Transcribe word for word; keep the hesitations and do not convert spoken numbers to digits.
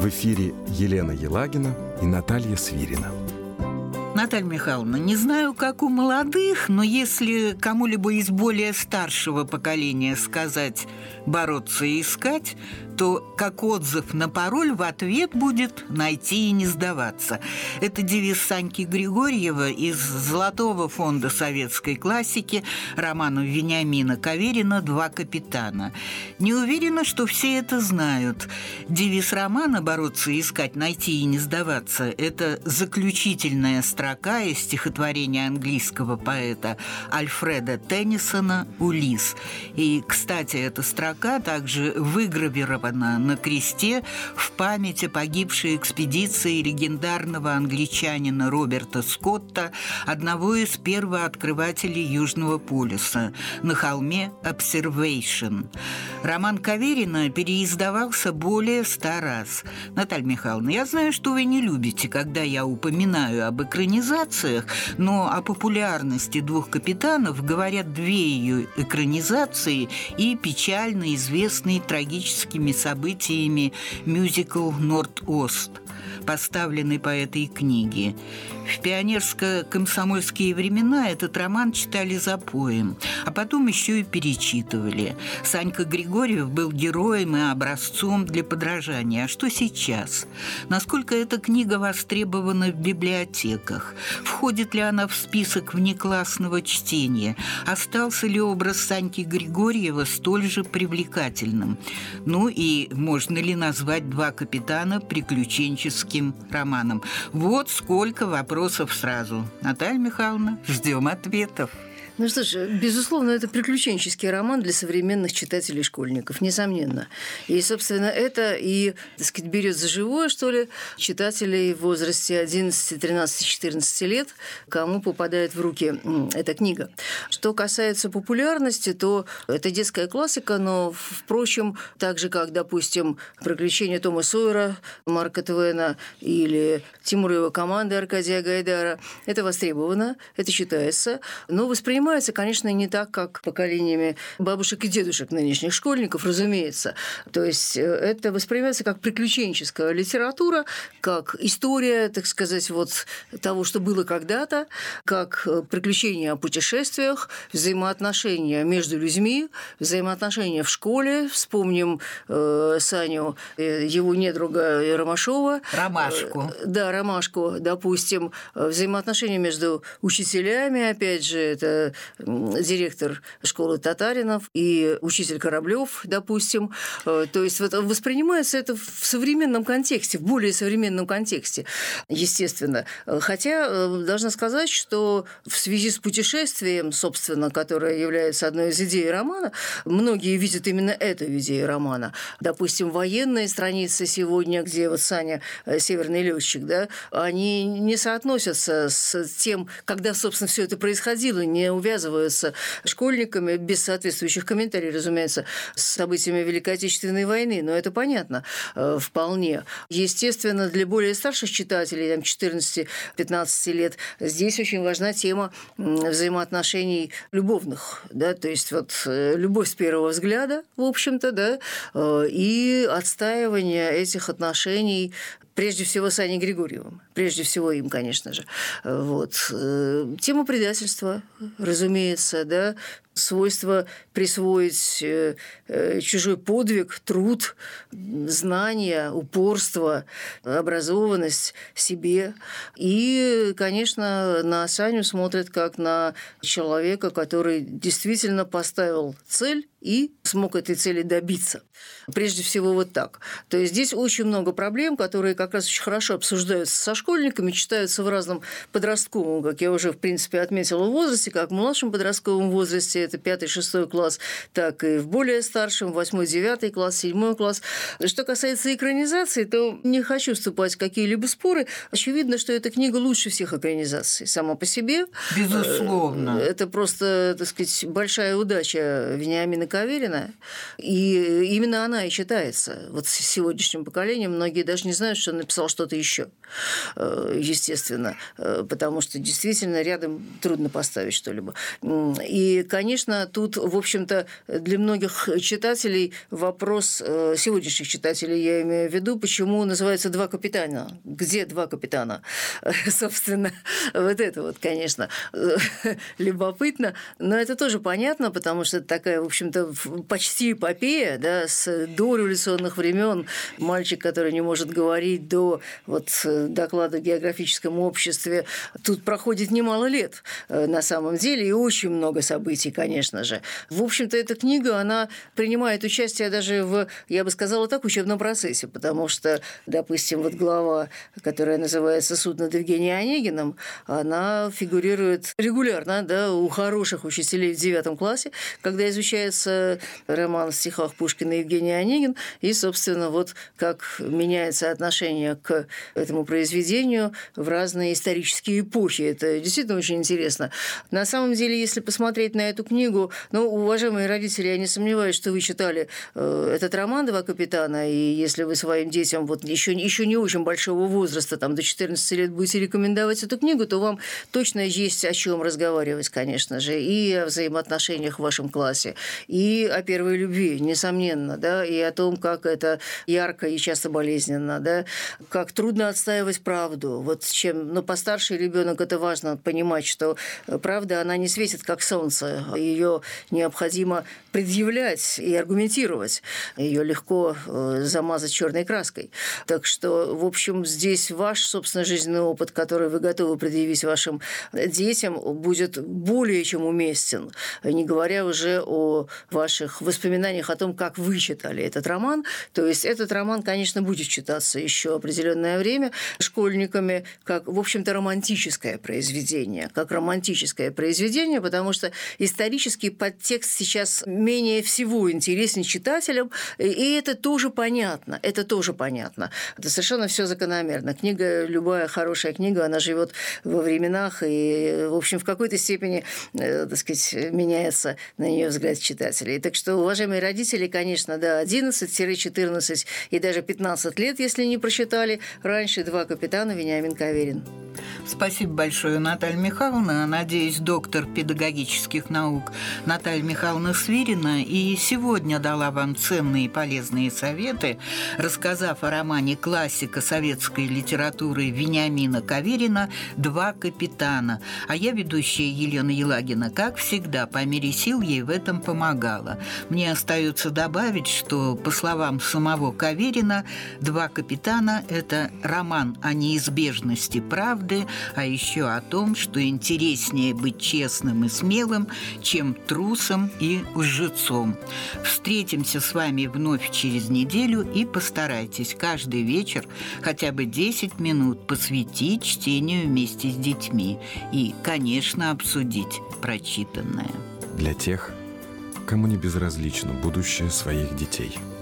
В эфире Елена Елагина и Наталья Свирина. Наталья Михайловна, не знаю, как у молодых, но если кому-либо из более старшего поколения сказать «бороться и искать», то как отзыв на пароль в ответ будет «найти и не сдаваться». Это девиз Саньки Григорьева из Золотого фонда советской классики романа Вениамина Каверина «Два капитана». Не уверена, что все это знают. Девиз романа «Бороться и искать, найти и не сдаваться» – это заключительная строка из стихотворения английского поэта Альфреда Теннисона «Улисс». И, кстати, эта строка также выгравирована на кресте в память о погибшей экспедиции легендарного англичанина Роберта Скотта, одного из первооткрывателей Южного полюса, на холме Observation. Роман Каверина переиздавался более ста раз. Наталья Михайловна, я знаю, что вы не любите, когда я упоминаю об экранизациях, но о популярности «Двух капитанов» говорят две ее экранизации и печально известный трагическими событиями мюзикл «Норд-Ост», поставленный по этой книге. В пионерско-комсомольские времена этот роман читали запоем, а потом еще и перечитывали. Санька Григорьев был героем и образцом для подражания. А что сейчас? Насколько эта книга востребована в библиотеках? Входит ли она в список внеклассного чтения? Остался ли образ Саньки Григорьева столь же привлекательным? Ну и можно ли назвать «Два капитана» приключенческим романом? Вот сколько вопросов сразу. Наталья Михайловна, ждем ответов. Ну что ж, безусловно, это приключенческий роман для современных читателей и школьников, несомненно. И, собственно, это и, так сказать, берет за живое, что ли, читателей в возрасте одиннадцати, тринадцати, четырнадцати лет, кому попадает в руки эта книга. Что касается популярности, то это детская классика, но, впрочем, так же, как, допустим, «Приключения Тома Сойера» Марка Твена или «Тимур и его команда» Аркадия Гайдара, это востребовано, это читается, но воспринимается Воспринимается, конечно, не так, как поколениями бабушек и дедушек нынешних школьников, разумеется. То есть это воспринимается как приключенческая литература, как история, так сказать, вот того, что было когда-то, как приключения о путешествиях, взаимоотношения между людьми, взаимоотношения в школе. Вспомним э, Саню, э, его недруга Ромашова. Ромашку. Э, да, Ромашку, допустим. Взаимоотношения между учителями, опять же, это директор школы Татаринов и учитель Кораблёв, допустим. То есть вот воспринимается это в современном контексте, в более современном контексте, естественно. Хотя должна сказать, что в связи с путешествием, собственно, которое является одной из идей романа, многие видят именно эту идею романа. Допустим, военные страницы сегодня, где вот Саня северный летчик, да, они не соотносятся с тем, когда, собственно, все это происходило, не увязываются школьниками, без соответствующих комментариев, разумеется, с событиями Великой Отечественной войны, но это понятно э, вполне. Естественно, для более старших читателей, там, четырнадцати-пятнадцати лет, здесь очень важна тема взаимоотношений любовных, да, то есть вот э, любовь с первого взгляда, в общем-то, да, э, и отстаивание этих отношений прежде всего с Аней Григорьевым. Прежде всего им, конечно же. Вот. Тема предательства, разумеется, да, свойство присвоить чужой подвиг, труд, знания, упорство, образованность себе. И, конечно, на Саню смотрят как на человека, который действительно поставил цель и смог этой цели добиться. Прежде всего вот так. То есть здесь очень много проблем, которые как раз очень хорошо обсуждаются со школьниками, читаются в разном подростковом, как я уже, в принципе, отметила, возрасте, как в младшем подростковом возрасте, это пятый-шестой класс, так и в более старшем, восьмой-девятый класс, седьмой класс. Что касается экранизации, то не хочу вступать в какие-либо споры. Очевидно, что эта книга лучше всех экранизаций сама по себе. Безусловно. Это просто, так сказать, большая удача Вениамина Каверина, и именно она и читается. Вот с сегодняшним поколением многие даже не знают, что он написал что-то еще, естественно, потому что действительно рядом трудно поставить что-либо. И, конечно, тут, в общем-то, для многих читателей вопрос, сегодняшних читателей я имею в виду, почему называется «Два капитана». Где два капитана? Собственно, вот это вот, конечно, любопытно, но это тоже понятно, потому что это такая, в общем-то, почти эпопея, да, с дореволюционных времен. Мальчик, который не может говорить, до вот доклада в географическом обществе. Тут проходит немало лет на самом деле, и очень много событий, конечно же. В общем-то, эта книга, она принимает участие даже в, я бы сказала так, учебном процессе, потому что, допустим, вот глава, которая называется «Суд над Евгением Онегиным», она фигурирует регулярно, да, у хороших учителей в девятом классе, когда изучается роман в стихах Пушкина «Евгений Онегин», и, собственно, вот как меняется отношение к этому произведению в разные исторические эпохи. Это действительно очень интересно. На самом деле, если посмотреть на эту книгу, ну, уважаемые родители, я не сомневаюсь, что вы читали э, этот роман «Два капитана», и если вы своим детям вот еще, еще не очень большого возраста, там, до четырнадцати лет будете рекомендовать эту книгу, то вам точно есть о чем разговаривать, конечно же, и о взаимоотношениях в вашем классе, и о первой любви, несомненно, да, и о том, как это ярко и часто болезненно, да, как трудно отстаивать правду. Вот чем, ну, постарше ребенок, это важно понимать, что правда, она не светит, как солнце, ее необходимо предъявлять и аргументировать, ее легко замазать черной краской. Так что, в общем, здесь ваш, собственно, жизненный опыт, который вы готовы предъявить вашим детям, будет более чем уместен, не говоря уже о ваших воспоминаниях о том, как вы читали этот роман. То есть этот роман, конечно, будет читаться еще определенное время школьниками как, в общем-то, романтическое произведение, как романтическое произведение, потому что исторический подтекст сейчас менее всего интересен читателям, и это тоже понятно, это тоже понятно. Это совершенно все закономерно. Книга, любая хорошая книга, она живет во временах, и, в общем, в какой-то степени, так сказать, меняется на нее взгляд читателей. Так что, уважаемые родители, конечно, да, одиннадцать-четырнадцать и даже пятнадцать лет, если не прочитали раньше «Два капитана» Вениамин Каверин. Спасибо большое, Наталья Михайловна. Надеюсь, доктор педагогических наук Наталья Михайловна Свирина и сегодня дала вам ценные и полезные советы, рассказав о романе классика советской литературы Вениамина Каверина «Два капитана». А я, ведущая Елена Елагина, как всегда, по мере сил ей в этом помогала. Мне остается добавить, что, по словам самого Каверина, «Два капитана» – это роман о неизбежности правды, а еще о том, что интереснее быть честным и смелым, чем трусом и лжецом. Встретимся с вами вновь через неделю и постарайтесь каждый вечер хотя бы десять минут посвятить чтению вместе с детьми и, конечно, обсудить прочитанное. Для тех, кому не безразлично будущее своих детей.